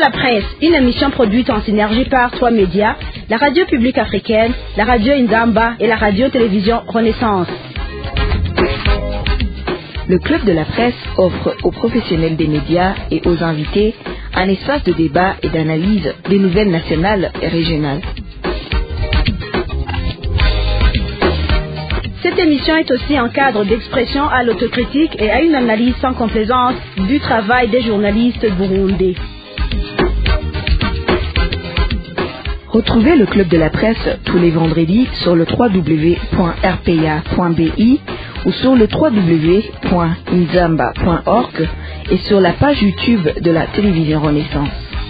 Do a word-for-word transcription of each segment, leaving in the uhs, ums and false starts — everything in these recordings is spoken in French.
de la presse, une émission produite en synergie par trois médias, la radio publique africaine, la radio Nzamba et la radio-télévision Renaissance. Le Club de la presse offre aux professionnels des médias et aux invités un espace de débat et d'analyse des nouvelles nationales et régionales. Cette émission est aussi un cadre d'expression à l'autocritique et à une analyse sans complaisance du travail des journalistes burundais. Retrouvez le Club de la presse tous les vendredis sur le w w w point r p a point b i ou sur le w w w point nzamba point org et sur la page YouTube de la télévision Renaissance.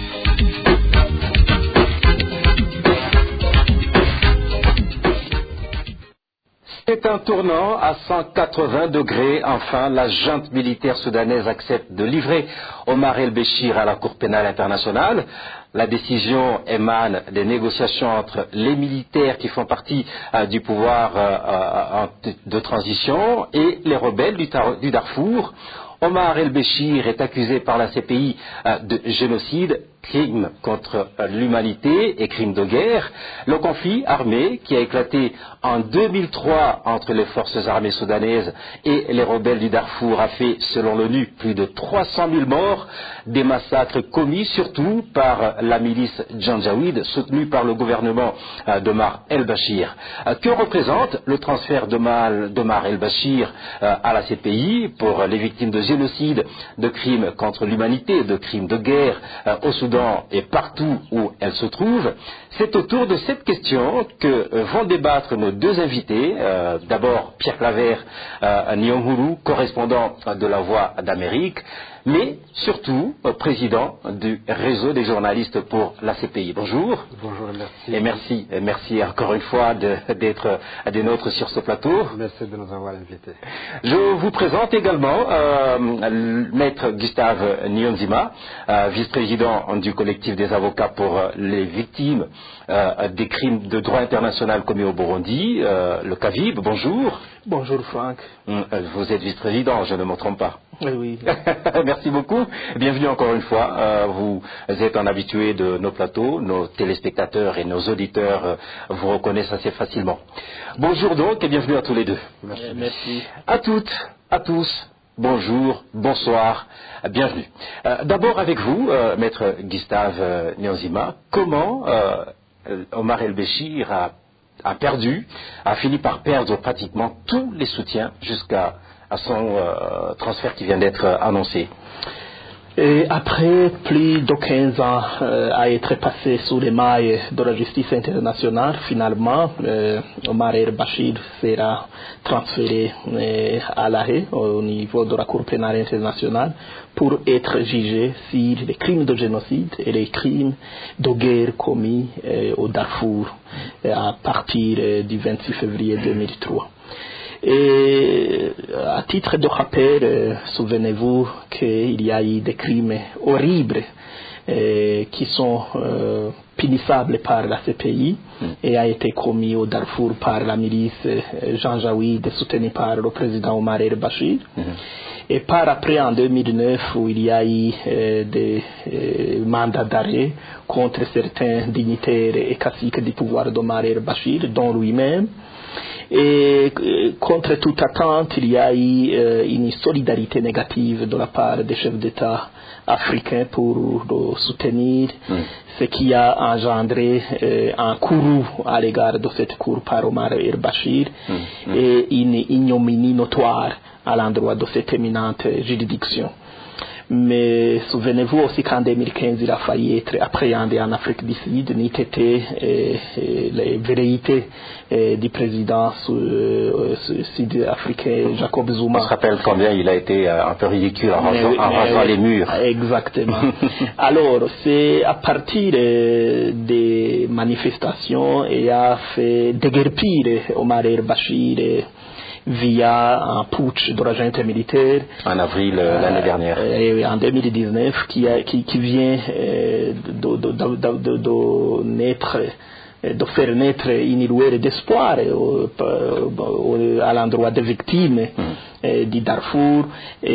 C'est un tournant à cent quatre-vingts degrés. Enfin, la junte militaire soudanaise accepte de livrer Omar el-Béchir à la Cour pénale internationale. La décision émane des négociations entre les militaires qui font partie euh, du pouvoir euh, euh, de transition et les rebelles du, du Darfour. Omar el-Béchir est accusé par la C P I euh, de génocide, crime contre l'humanité et crime de guerre. Le conflit armé qui a éclaté en deux mille trois entre les forces armées soudanaises et les rebelles du Darfour a fait, selon l'ONU, plus de trois cent mille morts, des massacres commis surtout par la milice Janjaweed soutenue par le gouvernement d'Omar el-Béchir. Que représente le transfert d'Omar el-Béchir à la C P I pour les victimes de génocide, de crimes contre l'humanité, de crimes de guerre au Soudan et partout où elle se trouve? C'est autour de cette question que vont débattre nos deux invités. Euh, D'abord Pierre Claver euh, Nyonguru, correspondant de La Voix d'Amérique, mais surtout euh, président du réseau des journalistes pour la C P I. Bonjour. Bonjour et merci. Et merci, et merci encore une fois d'être des nôtres sur ce plateau. Merci de nous avoir invités. Je vous présente également euh, Maître Gustave Niyonzima, euh, vice-président du collectif des avocats pour les victimes euh, des crimes de droit international commis au Burundi, euh, le C A V I B. Bonjour. Bonjour Franck. Vous êtes vice-président, je ne me trompe pas. Oui, oui. Merci beaucoup. Bienvenue encore une fois. Euh, vous êtes un habitué de nos plateaux. Nos téléspectateurs et nos auditeurs euh, vous reconnaissent assez facilement. Bonjour donc et bienvenue à tous les deux. Merci. Merci. À toutes, à tous. Bonjour, bonsoir, bienvenue. Euh, D'abord avec vous, euh, Maître Gustave euh, Niyonzima, comment euh, Omar el-Béchir a a perdu, a fini par perdre pratiquement tous les soutiens jusqu'à à son euh, transfert qui vient d'être euh, annoncé. Et après plus de quinze ans euh, à être passé sous les mailles de la justice internationale, finalement, euh, Omar el-Béchir sera transféré euh, à l'arrêt au niveau de la Cour pénale internationale pour être jugé sur les crimes de génocide et les crimes de guerre commis euh, au Darfour euh, à partir euh, du vingt-six février deux mille trois. Et à titre de rappel, euh, souvenez-vous qu'il y a eu des crimes horribles euh, qui sont euh, punissables par la C P I mm. et a été commis au Darfour par la milice euh, Janjaweed soutenue par le président Omar el-Béchir. Mm. Et par après, en deux mille neuf, où il y a eu euh, des euh, mandats d'arrêt contre certains dignitaires et caciques du pouvoir d'Omar el-Béchir, dont lui-même. Et contre toute attente, il y a eu euh, une solidarité négative de la part des chefs d'État africains pour le soutenir, mm. ce qui a engendré euh, un courroux à l'égard de cette cour par Omar el-Béchir mm. mm. et une ignominie notoire à l'endroit de cette éminente juridiction. Mais souvenez-vous aussi qu'en deux mille quinze, il a failli être appréhendé en Afrique du Sud, n'eût été euh, les velléités euh, du président euh, sud-africain Jacob Zuma. On se rappelle combien il a été euh, un peu ridicule en rasant les murs. Exactement. Alors, c'est à partir euh, des manifestations et a fait déguerpir Omar el-Béchir euh, via un putsch de la junte militaire en avril euh, l'année dernière et en deux mille dix-neuf qui, a, qui, qui vient euh, de, de, de, de, de naître de faire naître une lueur d'espoir euh, à l'endroit des victimes mm. euh, du Darfour,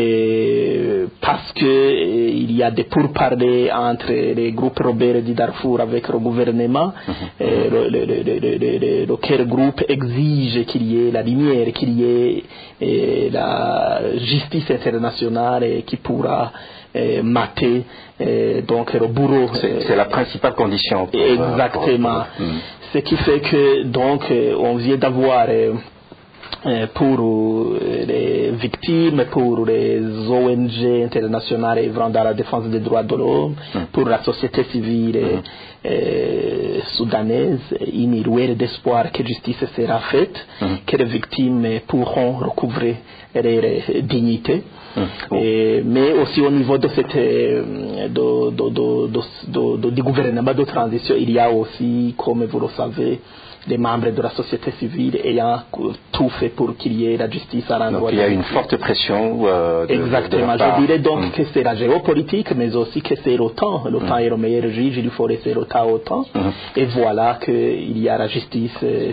et parce que euh, il y a des pourparlers entre les groupes rebelles du Darfour avec le gouvernement. Mm-hmm. Et le, le, le, le, le, lequel groupe exige qu'il y ait la lumière, qu'il y ait euh, la justice internationale et qui pourra euh, mater euh, donc le bourreau. C'est, c'est la principale condition. Pour, exactement. Pour, pour, pour, Ce qui fait que donc euh, on vient d'avoir euh, pour les victimes, pour les O N G internationales œuvrant dans la défense des droits de l'homme, mmh. pour la société civile mmh. euh, soudanaise, une ruelle d'espoir que justice sera faite, mmh. que les victimes pourront recouvrer leur dignité. Mmh. Et, mais aussi au niveau de cette, de, de, de, de, de, de, du gouvernement de transition, il y a aussi, comme vous le savez, des membres de la société civile ayant tout fait pour qu'il y ait la justice à l'endroit. Donc il y a une forte pression. Euh, de, Exactement. De Je dirais donc mmh. que c'est la géopolitique, mais aussi que c'est l'OTAN. L'OTAN mmh. est le meilleur juge, il faut laisser l'OTAN au temps. Mmh. Et voilà qu'il y a la justice. Euh,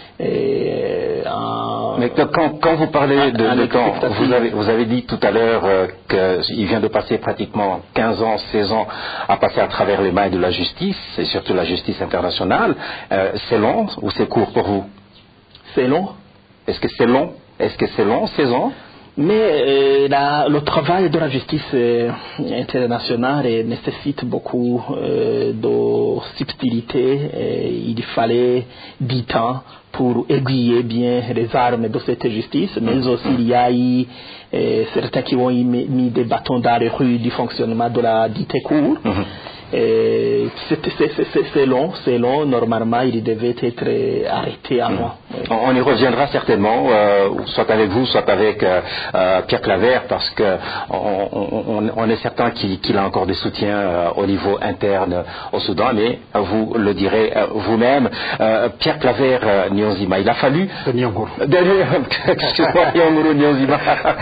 Et, euh, Mais quand, quand vous parlez de, de temps, vous avez, vous avez dit tout à l'heure euh, qu'il vient de passer pratiquement quinze ans, seize ans à passer à travers les mailles de la justice, et surtout la justice internationale. Euh, c'est long ou c'est court pour vous? C'est long. Est-ce que c'est long? Est-ce que c'est long, seize ans? Mais euh, la, le travail de la justice euh, internationale euh, nécessite beaucoup euh, de subtilité. Et il fallait du temps pour aiguiller bien les armes de cette justice, mais aussi il y a eu euh, certains qui ont mis, mis des bâtons dans les rues du fonctionnement de la dite cour. Mm-hmm. Et c'est, c'est, c'est, c'est long, c'est long. Normalement, il devait être arrêté avant. Mmh. Oui. On y reviendra certainement, euh, soit avec vous, soit avec euh, euh, Pierre Claver, parce que on, on, on est certain qu'il, qu'il a encore des soutiens euh, au niveau interne au Soudan, mais euh, vous le direz euh, vous-même. Euh, Pierre Claver euh, Nyonzima, il a fallu. Nyonguru. Excuse-moi, Nyonguru Nyonzima.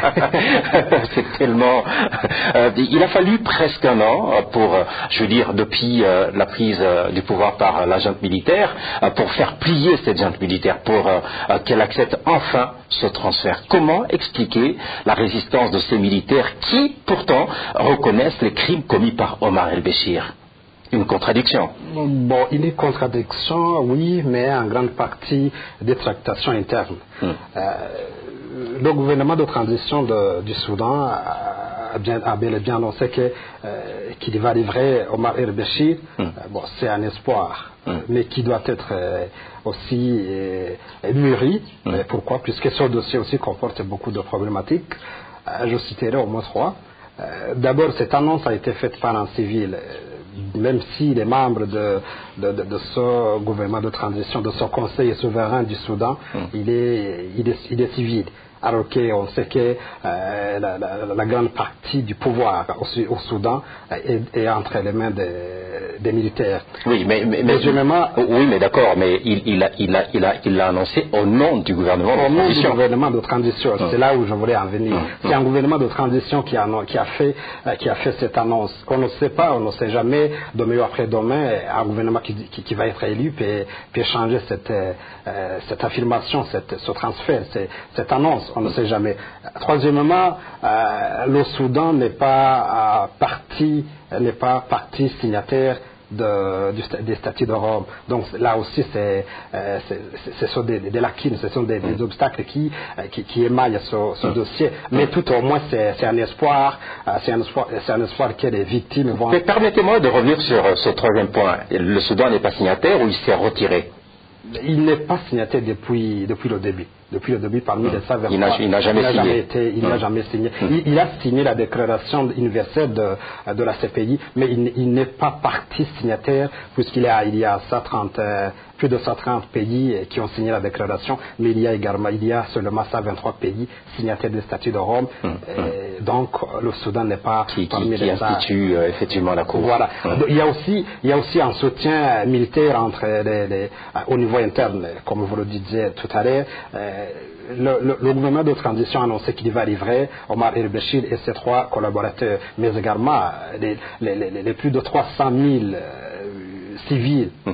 C'est tellement. Euh, il a fallu presque un an pour, je veux dire, depuis euh, la prise euh, du pouvoir par euh, la junte militaire, euh, pour faire plier cette junte militaire, pour euh, euh, qu'elle accepte enfin ce transfert. Comment expliquer la résistance de ces militaires qui, pourtant, reconnaissent les crimes commis par Omar el-Béchir? Une contradiction. Bon, il y a une contradiction, oui, mais en grande partie des tractations internes. Hmm. Euh, le gouvernement de transition de, du Soudan a, bien, a bel et bien annoncé que, euh, qu'il va livrer Omar el-Béchir. Hmm. Euh, bon, c'est un espoir, hmm. mais qui doit être euh, aussi euh, mûri. Hmm. Euh, pourquoi? Puisque ce dossier aussi comporte beaucoup de problématiques. Euh, je citerai au moins trois. Euh, d'abord, cette annonce a été faite par un civil. Même si les membres de, de, de, de ce gouvernement de transition, de ce conseil souverain du Soudan, mm. il, est, il, est, il est civil. Alors qu'on sait que euh, la, la, la grande partie du pouvoir au, au Soudan est, est entre les mains des, des militaires. Oui, mais, mais, mais oui, mais d'accord, mais il, il, a, il, a, il, a, il l'a annoncé au nom du gouvernement de transition. Au nom du gouvernement de transition, hum. c'est là où je voulais en venir. Hum. C'est un gouvernement de transition qui a, qui a fait, euh, qui a fait cette annonce. On ne sait pas, on ne sait jamais, demain ou après-demain, un gouvernement qui, qui, qui va être élu peut, peut changer cette, euh, cette affirmation, cette, ce transfert, cette, cette annonce. On ne sait jamais. Troisièmement, euh, le Soudan n'est pas euh, parti, n'est pas partie signataire de, du, des statuts de Rome. Donc là aussi, c'est, euh, c'est, ce sont des, des lacunes, ce sont des, des obstacles qui, qui, qui émaillent ce, ce dossier. Mais tout au moins, c'est, c'est un espoir, euh, c'est un espoir, c'est un espoir que les victimes vont. Mais permettez-moi de revenir sur ce troisième point. Le Soudan n'est pas signataire ou il s'est retiré? Il n'est pas signataire depuis, depuis le début. Depuis le début, parmi les cent vingt-trois, il n'a, il n'a jamais il n'a signé. Jamais été, il mmh. n'a jamais signé. Mmh. Il, il a signé la déclaration universelle de, de la C P I, mais il, il n'est pas partie signataire, puisqu'il y a, il y a cent trente, euh, plus de cent trente pays qui ont signé la déclaration, mais il y a également, il y a seulement cent vingt-trois pays signataires des statuts de Rome. Mmh. Et donc, le Soudan n'est pas qui, parmi qui, qui les institue euh, effectivement la Cour. Voilà. Mmh. Il y a aussi, il y a aussi un soutien militaire entre les, les, au niveau interne, comme vous le disiez tout à l'heure. Euh, Le, le, le gouvernement de transition a annoncé qu'il va livrer Omar el-Béchir et ses trois collaborateurs, mais également les, les, les, les plus de trois cent mille euh, civils, mmh.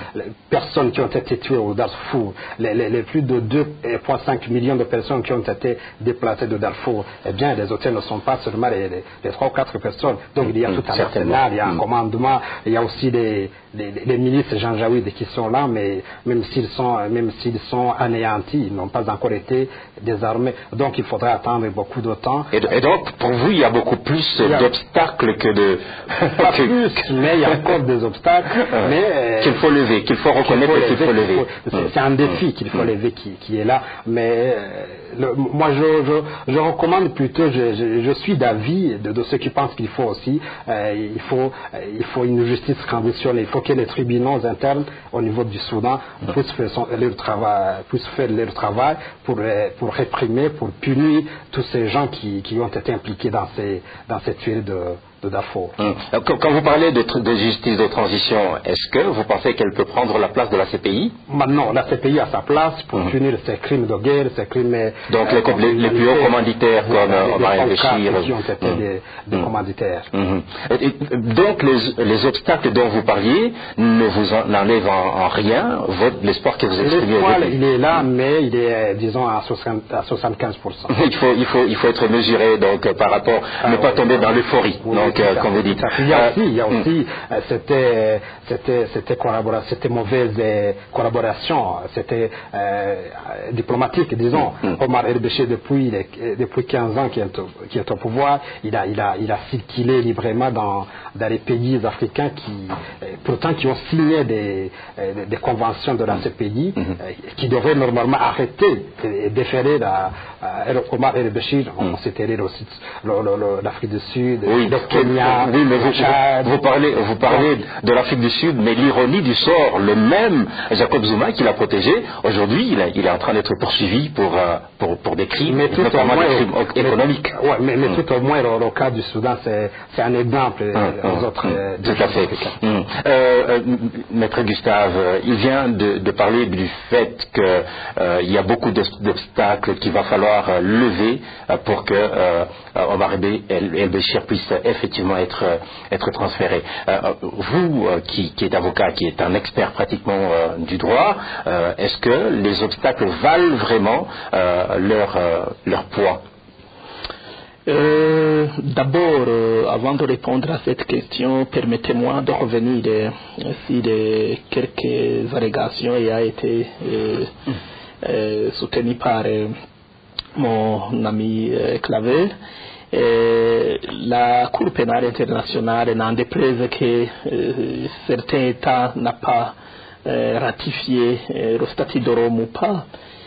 les personnes qui ont été tuées au Darfour, les, les, les plus de deux virgule cinq millions de personnes qui ont été déplacées de Darfour, eh bien, les hôtels ne sont pas seulement les, les, les trois ou quatre personnes. Donc, il y a tout un arsenal, il y a un commandement, il y a aussi des, des, des milices janjaouides qui sont là, mais même s'ils sont, même s'ils sont anéantis, ils n'ont pas encore été désarmés. Donc, il faudra attendre beaucoup de temps. Et, et donc, pour vous, il y a beaucoup plus a... d'obstacles que de... Pas plus, mais il y a encore des obstacles. mais euh, qu'il faut lever, qu'il faut reconnaître qu'il faut lever. Faut, c'est, mmh. c'est un défi qu'il faut mmh. lever qui, qui est là. Mais euh, le, moi, je, je, je recommande plutôt, je, je, je suis d'avis de, de ceux qui pensent qu'il faut aussi, euh, il, faut, euh, il faut une justice conditionnelle. Il faut que les tribunaux internes au niveau du Soudan mmh. puissent, faire son, leur travail, puissent faire leur travail pour, pour réprimer, pour punir tous ces gens qui, qui ont été impliqués dans, ces, dans cette tuerie de... de Darfour. Hum. Quand vous parlez de, de justice de transition, est-ce que vous pensez qu'elle peut prendre la place de la C P I? Maintenant, la C P I a sa place pour hum. punir ces crimes de guerre, ces crimes... Donc euh, les, les, les plus hauts commanditaires comme Omar el-Béchir... qui ont été hum. des, des hum. commanditaires. Hum. Et, et, donc les, les obstacles dont vous parliez ne vous en, n'enlèvent en, en rien votre, l'espoir que vous exprimez? L'espoir, il est là, mais il est, disons, à, soixante, à soixante-quinze pour cent. il, faut, il, faut, il faut être mesuré donc, par rapport... Ah, ne ouais, pas tomber ouais, dans l'euphorie. Oui. Donc, Euh, comme vous dites. Il y a aussi, il y a aussi mm. euh, c'était, c'était, c'était, collabora- c'était mauvaise euh, collaboration, c'était euh, diplomatique, disons. Mm. Omar el-Béchir, depuis, les, depuis quinze ans qu'il est, qui est au pouvoir, il a, il a, il a circulé librement dans, dans les pays africains qui, euh, pourtant, qui ont signé des, euh, des conventions de la C P I, mm. euh, qui devraient normalement arrêter et déférer la, euh, Omar el-Béchir. Mm. On s'était allé aussi le, le, le, l'Afrique du Sud, oui. le Kenya. Oui, mais vous, vous, vous parlez, vous parlez de l'Afrique du Sud, mais l'ironie du sort, le même Jacob Zuma qui l'a protégé, aujourd'hui, il, il est en train d'être poursuivi pour, pour, pour des crimes, mais tout notamment moins, des crimes mais, économiques. Ouais, mais, mais mmh. tout au moins, le, le cas du Soudan, c'est, c'est un exemple mmh, aux mmh, autres. Mmh, euh, tout à fait. Mmh. Euh, euh, Maître Gustave, il vient de, de parler du fait qu'il euh, y a beaucoup d'obstacles qu'il va falloir lever pour que euh, Omar el-Béchir puisse effectivement être, être transféré. Euh, vous, euh, qui, qui êtes avocat, qui êtes un expert pratiquement euh, du droit, euh, est-ce que les obstacles valent vraiment euh, leur, euh, leur poids? Euh, d'abord, euh, avant de répondre à cette question, permettez-moi de revenir euh, sur euh, quelques allégations qui ont été euh, euh, soutenues par euh, mon ami euh, Claver. Euh, la Cour pénale internationale n'en déplaise que euh, certains États n'ont pas euh, ratifié euh, le statut de Rome ou pas.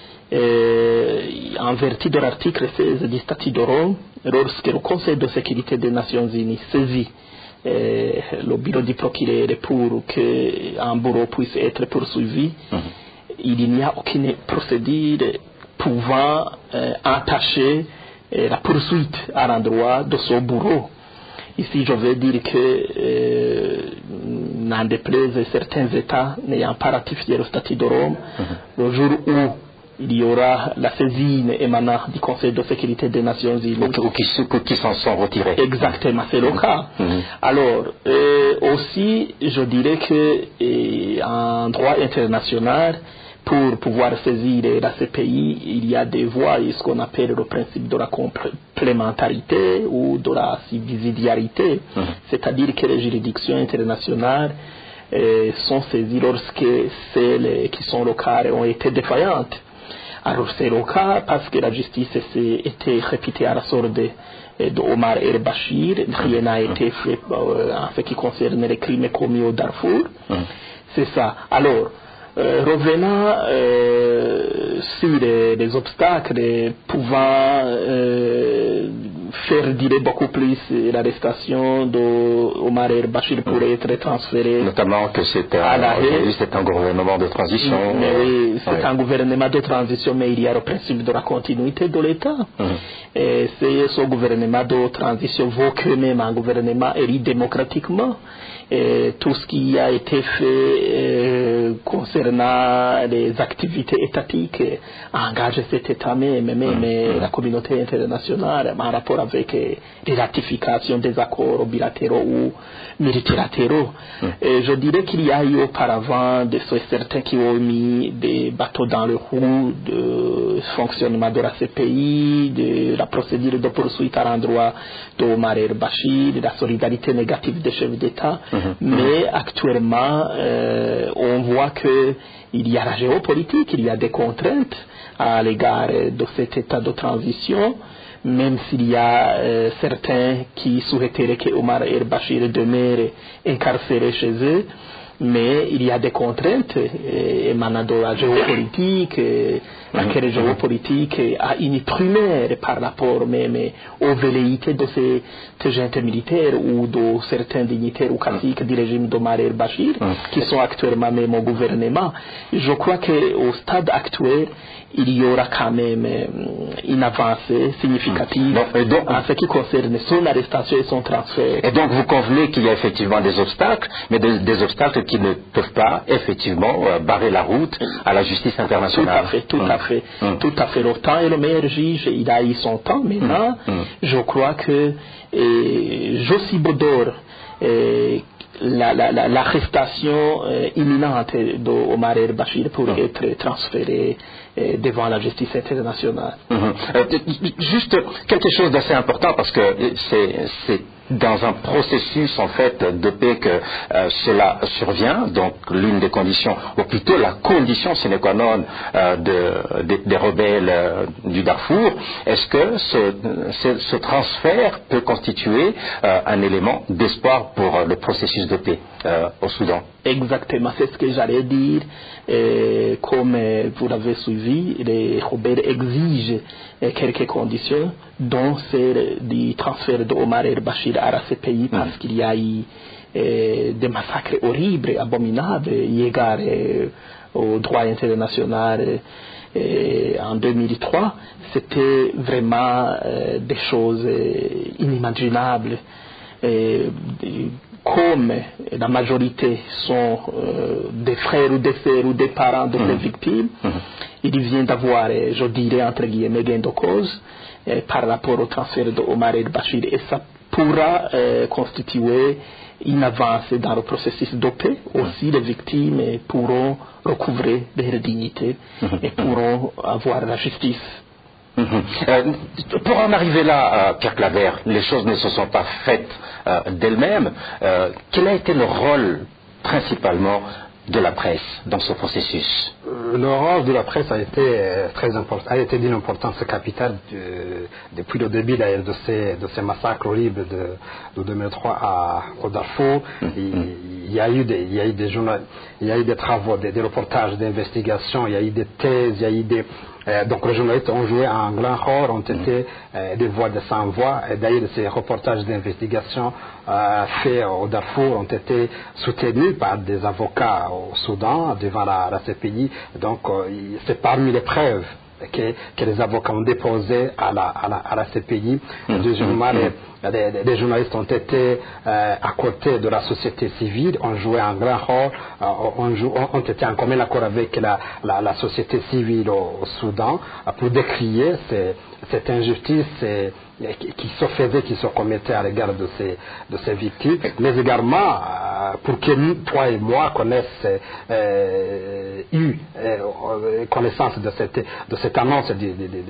Euh, en vertu de l'article seize du statut de Rome, lorsque le Conseil de sécurité des Nations Unies saisit euh, le bureau du procureur pour qu'un bureau puisse être poursuivi, mmh. il n'y a aucune procédure pouvant euh, attacher euh, la poursuite à l'endroit de ce bureau. Ici, je veux dire que, euh, n'en déplaise certains États n'ayant pas ratifié le statut de Rome, mmh. le jour où il y aura la saisine émanant du Conseil de sécurité des Nations Unies. Ou qui, qui s'en sont retirés. Exactement, c'est le mmh. cas. Mmh. Alors, euh, aussi, je dirais que euh, en droit international, pour pouvoir saisir la C P I, il y a des voies, ce qu'on appelle le principe de la complémentarité ou de la subsidiarité. Mmh. C'est-à-dire que les juridictions internationales euh, sont saisies lorsque celles qui sont locales ont été défaillantes. Alors c'est le cas parce que la justice s'est été répétée à la sorte de, de Omar el-Béchir, rien n'a été fait euh, en ce qui concerne les crimes commis au Darfour. Mmh. C'est ça. Alors, euh, revenant euh, sur les, les obstacles pouvant euh, faire durer beaucoup plus l'arrestation d'Omar el-Béchir pour mmh. être transféré. Notamment que c'est un, c'est un gouvernement de transition. Mais oui, c'est oui. un gouvernement de transition, mais il y a le principe de la continuité de l'État. Mmh. Et c'est ce gouvernement de transition vaut que même un gouvernement élu démocratiquement. Et tout ce qui a été fait euh, concernant les activités étatiques engage cet État même, même mmh. la communauté internationale en rapport avec euh, les ratifications des accords bilatéraux ou multilatéraux. Mmh. Et je dirais qu'il y a eu auparavant de certains qui ont mis des bateaux dans le roue de fonctionnement de la C P I, de la procédure de poursuite à l'endroit d'Omar el-Bashir, de la solidarité négative des chefs d'État. Mmh. Mais actuellement, euh, on voit que il y a la géopolitique, il y a des contraintes à l'égard de cet état de transition, même s'il y a euh, certains qui souhaiteraient que Omar el-Bashir demeure incarcéré chez eux, mais il y a des contraintes euh, émanant de la géopolitique, euh, laquelle géopolitique a une primaire par rapport même aux velléités de ces, ces juntes militaires ou de certains dignitaires ou caciques du régime d'Omar el-Bashir qui sont actuellement même au gouvernement. Je crois qu'au stade actuel, il y aura quand même une avancée significative donc, donc, en ce qui concerne son arrestation et son transfert. Et donc vous convenez qu'il y a effectivement des obstacles, mais des, des obstacles qui ne peuvent pas effectivement euh, barrer la route à la justice internationale. Tout à fait, tout mmh. à fait, mmh. tout à fait. Le temps est le meilleur juge, il a eu son temps maintenant. Mmh. Je crois que eh, Jossi Bodor, eh, La, la, la, l'arrestation euh, imminente d'Omar el-Bashir pour mmh. être transféré euh, devant la justice internationale. Mmh. Euh, juste quelque chose d'assez important parce que c'est, c'est dans un processus en fait de paix que euh, cela survient, donc l'une des conditions, ou plutôt la condition sine qua non euh, de, de, des rebelles euh, du Darfour. Est-ce que ce, ce, ce transfert peut constituer euh, un élément d'espoir pour euh, le processus de paix euh, au Soudan? Exactement, c'est ce que j'allais dire. Et comme vous l'avez suivi, les rebelles exigent quelques conditions, dont celle du transfert d'Omar el-Bashir à la C P I, parce mmh. qu'il y a eu euh, des massacres horribles, abominables, égard euh, au droit international. Et en deux mille trois, c'était vraiment euh, des choses euh, inimaginables. Et, comme la majorité sont euh, des frères ou des sœurs ou des parents de ces mmh. victimes, mmh. il vient d'avoir, je dirais entre guillemets, gain de cause euh, par rapport au transfert d'Omar el-Bashir, et ça pourra euh, constituer une avancée dans le processus de paix. Aussi, les victimes pourront recouvrer leur dignité mmh. et pourront avoir la justice. Mmh. Euh, pour en arriver là, euh, Pierre Claver, les choses ne se sont pas faites euh, d'elles-mêmes. Euh, quel a été le rôle principalement de la presse dans ce processus? Le rôle de la presse a été euh, très important, a été d'une importance capitale de, depuis le début d'ailleurs de ces, de ces massacres horribles de, de deux mille trois à, au Darfour. Mmh. Il, il y a eu des, il y a eu des journaux, il y a eu des travaux, des, des reportages, des investigations, il y a eu des thèses, il y a eu des Euh, donc les journalistes ont joué un grand rôle, ont été euh, des voix de sans voix. Et d'ailleurs, ces reportages d'investigation euh, faits au Darfour ont été soutenus par des avocats au Soudan devant la, la C P I. Donc euh, c'est parmi les preuves que, que les avocats ont déposées à la, à la, à la C P I. Mmh. Deuxièmement, les, les, les journalistes ont été euh, à côté de la société civile, ont joué un grand rôle, euh, ont, jou, ont, ont été en commun accord avec la, la, la société civile au, au Soudan euh, pour décrier ces, cette injustice euh, qui, qui se faisait, qui se commettait à l'égard de ces, de ces victimes, mais également euh, pour que nous, toi et moi, connaissent euh, eu euh, connaissance de cette, de cette annonce du, du, du,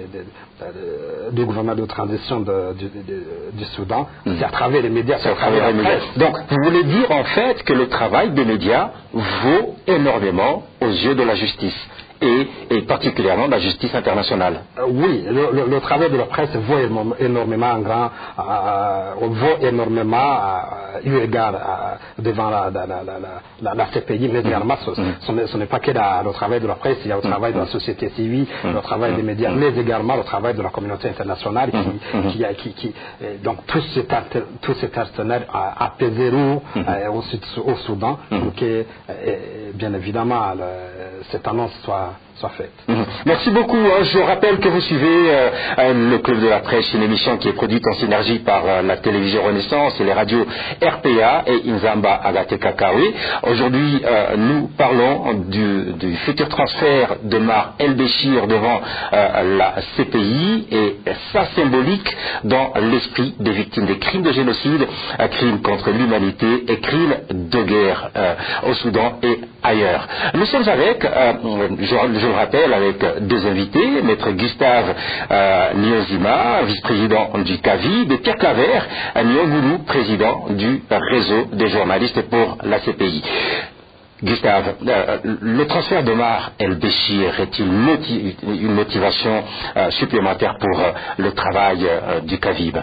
du, du gouvernement de transition de, du, du, du Soudan. Mmh. C'est à travers les médias, c'est à travers les médias. Donc, vous voulez dire en fait que le travail des médias vaut énormément aux yeux de la justice, et, et particulièrement de la justice internationale. Euh, oui, le, le, le travail de la presse vaut énormément en grand, euh, vaut énormément euh, eu égard euh, devant la, la, la, la, la, la C P I, mais également ce, ce, ce n'est pas que la, le travail de la presse, il y a le travail de la société civile, le travail des médias, mais également le travail de la communauté internationale qui, qui, qui, qui donc tout cet, tout cet arsenal a apaisé l'eau euh, au, au Soudan pour que, euh, bien évidemment, le, cette annonce soit soit faite. Mmh. Merci beaucoup. Je rappelle que vous suivez euh, le Club de la Presse, une émission qui est produite en synergie par euh, la télévision Renaissance et les radios R P A et Inzamba Agate Kakawe. Aujourd'hui, euh, nous parlons du, du futur transfert de Mar El-Béchir devant euh, la C P I et sa symbolique dans l'esprit des victimes des crimes de génocide, euh, crimes contre l'humanité et crimes de guerre euh, au Soudan et ailleurs. Nous sommes avec, euh, je, je le rappelle, avec deux invités, maître Gustave euh, Niozima, vice-président du C A V I, et Pierre Claver Nyongoulou, président du réseau des journalistes pour la C P I. Gustave, euh, le transfert de Mar El-Béchir est-il motiv- une motivation euh, supplémentaire pour euh, le travail euh, du C A V I B?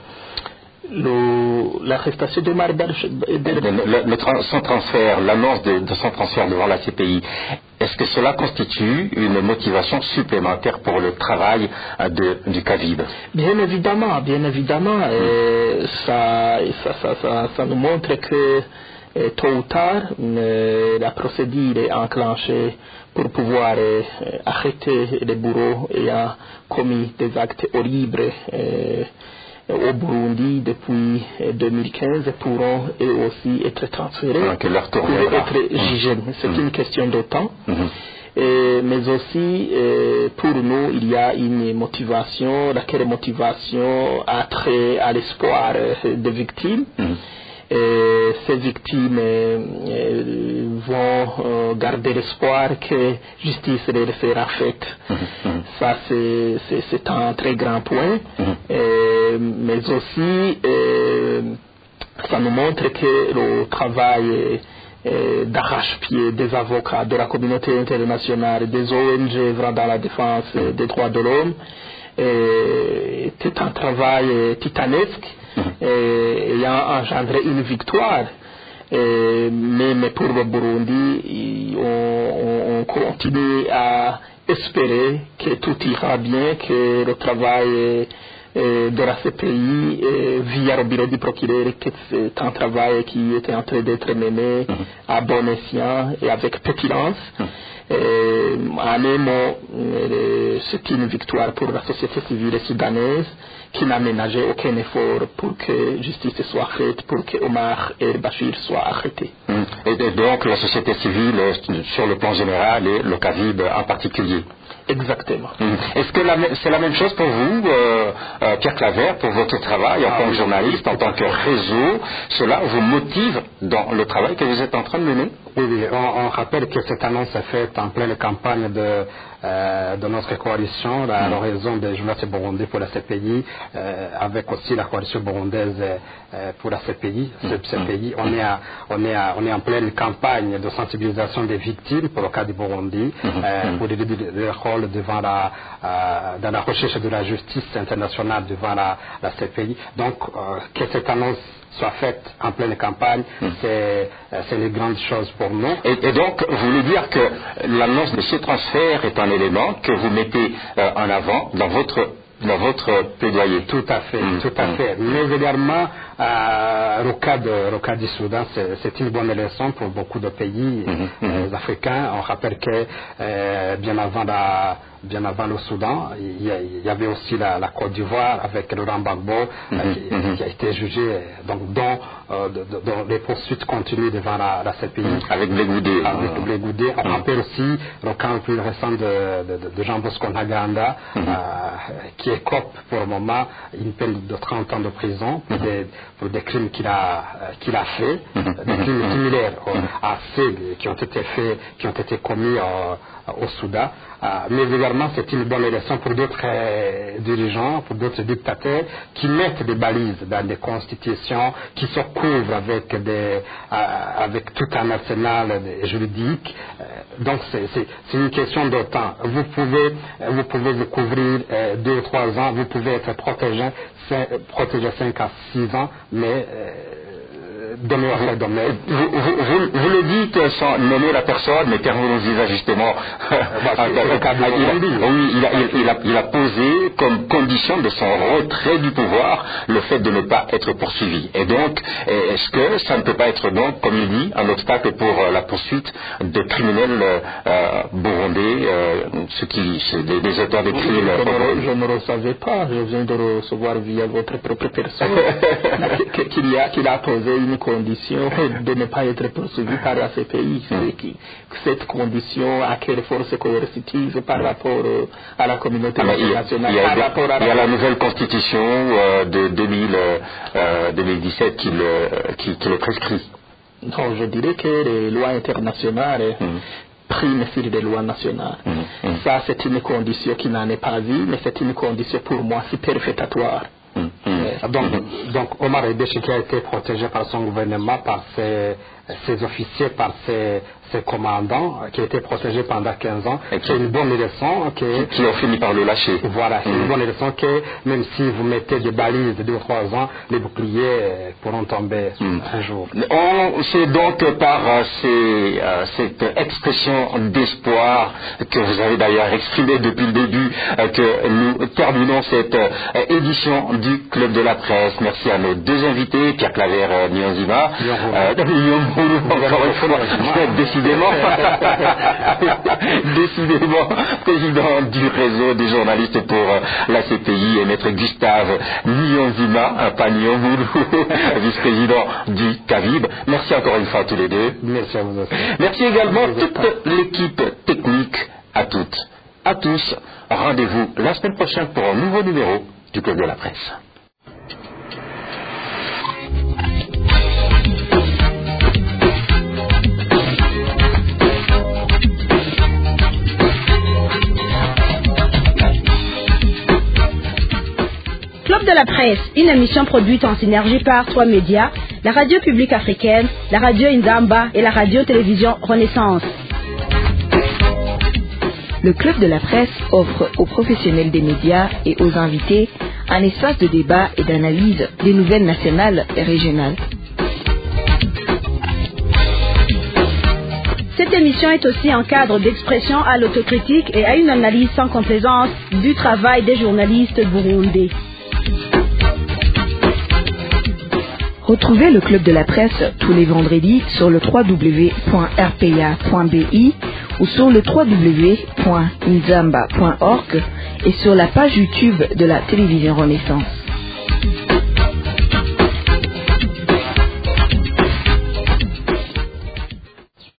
Le, l'arrestation de Mar El-Béchir, le, le tra- son transfert, l'annonce de, de son transfert devant la C P I, est-ce que cela constitue une motivation supplémentaire pour le travail euh, de, du C A V I B? Bien évidemment, bien évidemment, et ça, ça, ça, ça, ça nous montre que et tôt ou tard, euh, la procédure est enclenchée pour pouvoir euh, arrêter les bourreaux ayant commis des actes horribles euh, au Burundi depuis deux mille quinze pourront eux aussi être transférés ah, que leur tour pour viendra. être jugés. Mmh. C'est mmh. une question de temps. Mmh. Et, mais aussi, euh, pour nous, il y a une motivation, laquelle motivation a trait à l'espoir euh, des victimes. Mmh. Et ces victimes euh, euh, vont euh, garder l'espoir que justice leur sera faite. Mmh. Ça, c'est, c'est, c'est un très grand point. Mmh. Et, mais aussi, euh, ça nous montre que le travail euh, d'arrache-pied des avocats de la communauté internationale, des O N G dans la défense euh, des droits de l'homme, euh, c'est un travail titanesque. Et ayant engendré une victoire, et même pour le Burundi, on, on continue à espérer que tout ira bien, que le travail de la C P I via le bureau du procureur, que c'est un travail qui était en train d'être mené à bon escient et avec pétillance. En un mot, c'est une victoire pour la société civile soudanaise qui n'a ménagé aucun effort pour que justice soit faite, pour que Omar El-Béchir soit arrêté. Et donc la société civile sur le plan général et le C A V I B en particulier. Exactement. Mmh. Est-ce que la, c'est la même chose pour vous, euh, euh, Pierre Claver, pour votre travail en ah, tant que journaliste, en tant que réseau? Cela vous motive dans le travail que vous êtes en train de mener? Oui, oui. On, on rappelle que cette annonce est faite en pleine campagne de, euh, de notre coalition, la, mmh. le réseau des journalistes burundais pour la C P I, euh, avec aussi la coalition burundaise euh, pour la C P I. Mmh. C P I. On, est à, on, est à, on est en pleine campagne de sensibilisation des victimes pour le cas du Burundi, mmh. euh, pour aider le rôle devant la, euh, dans la recherche de la justice internationale devant la, la C P I. Donc, euh, que cette annonce soit faite en pleine campagne, mmh. c'est, c'est une grande chose pour nous. Et, et donc, vous voulez dire que l'annonce de ce transfert est un élément que vous mettez euh, en avant dans votre dans votre plaidoyer? Tout à fait, mmh. tout à mmh. fait. Mais également, euh, le cas de, le cas du Soudan, c'est, c'est une bonne leçon pour beaucoup de pays mmh. euh, africains. On rappelle que euh, bien avant la bien avant le Soudan, il y, a, il y avait aussi la, la Côte d'Ivoire avec Laurent Gbagbo mm-hmm. euh, qui, mm-hmm. qui a été jugé, donc dont, euh, de, de, dont les poursuites continuent devant la, la C P I. Mm-hmm. Avec Blé Goudé. Avec mm-hmm. Blé Goudé. On mm-hmm. rappelle aussi le cas plus récent de, de, de Jean Bosco Ntaganda, mm-hmm. euh, qui écope pour le moment une peine de trente ans de prison pour, mm-hmm. des, pour des crimes qu'il a, qu'il a fait, mm-hmm. des crimes similaires mm-hmm. à ceux qui ont été faits, qui ont été commis euh, au Soudan. Euh, mais également, c'est une bonne leçon pour d'autres euh, dirigeants, pour d'autres dictateurs qui mettent des balises dans des constitutions, qui se couvrent avec, des, euh, avec tout un arsenal juridique. Euh, donc, c'est, c'est, c'est une question de temps. Vous pouvez vous, pouvez vous couvrir euh, deux ou trois ans, vous pouvez être protégé, protégé cinq à six ans, mais... Euh, Vous, vous, vous, vous le dites cite sans nommer la personne, mais terminologiser justement. Oui, il a, il, a, il a posé comme condition de son retrait du pouvoir le fait de ne pas être poursuivi. Et donc, est-ce que ça ne peut pas être donc, comme il dit, un obstacle pour la poursuite des criminels euh, burundais, euh, ceux qui, des, des auteurs des crimes? Je ne le savais pas, je viens de recevoir via votre propre personne qu'il a, qu'il a posé une condition de ne pas être poursuivi par la C P I. C'est qui, cette condition a quelle force coercitive par rapport à la communauté ah, internationale? Il y a, il y a, il y a, il y a la nouvelle constitution euh, de deux mille, euh, deux mille dix-sept qui le, qui, qui le prescrit. Non, je dirais que les lois internationales mmh. priment sur les lois nationales. Mmh. Mmh. Ça, c'est une condition qui n'en est pas une, mais c'est une condition pour moi superfétatoire. Mmh. Mmh. Donc, donc Omar El-Béchir qui a été protégé par son gouvernement, par ses, ses officiers, par ses, ses commandants, qui a été protégé pendant quinze ans, et qui est une bonne leçon. Qui, qui ont fini par le lâcher. Voilà, c'est mmh. une bonne leçon que même si vous mettez des balises de deux ou trois ans, les boucliers pourront tomber mmh. un jour. C'est donc par euh, ces, euh, cette expression d'espoir que vous avez d'ailleurs exprimée depuis le début euh, que nous terminons cette euh, édition du Club de la Presse. Merci à nos deux invités, Pierre Claver euh, Nyonzima, euh, encore une fois, décidément, décidément, président du réseau des journalistes pour euh, la C P I, et maître Gustave Nyonzima, pas Nyongoulou, vice-président du C A V I B. Merci encore une fois à tous les deux. Merci à vous aussi. Merci également à toute l'équipe technique, à toutes, à tous. Rendez-vous la semaine prochaine pour un nouveau numéro du Club de la Presse. Club de la Presse, une émission produite en synergie par trois médias, la radio publique africaine, la radio Inzamba et la radio-télévision Renaissance. Le Club de la Presse offre aux professionnels des médias et aux invités un espace de débat et d'analyse des nouvelles nationales et régionales. Cette émission est aussi un cadre d'expression à l'autocritique et à une analyse sans complaisance du travail des journalistes burundais. Retrouvez le Club de la Presse tous les vendredis sur le w w w point r p a point b i ou sur le w w w point inzamba point org et sur la page YouTube de la télévision Renaissance.